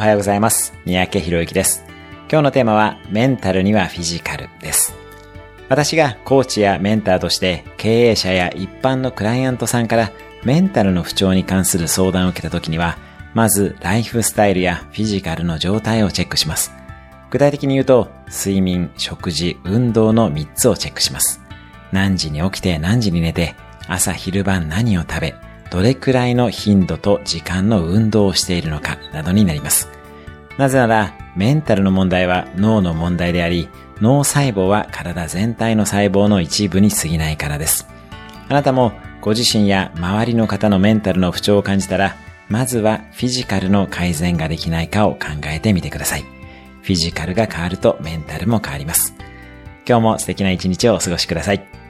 はようございます。三宅博之です。今日のテーマはメンタルにはフィジカルです。私がコーチやメンターとして経営者や一般のクライアントさんからメンタルの不調に関する相談を受けた時には、まずライフスタイルやフィジカルの状態をチェックします。具体的に言うと、睡眠、食事、運動の3つをチェックします。何時に起きて何時に寝て、朝昼晩何を食べ、どれくらいの頻度と時間の運動をしているのかなどになります。なぜなら、メンタルの問題は脳の問題であり、脳細胞は体全体の細胞の一部に過ぎないからです。あなたもご自身や周りの方のメンタルの不調を感じたら、まずはフィジカルの改善ができないかを考えてみてください。フィジカルが変わるとメンタルも変わります。今日も素敵な一日をお過ごしください。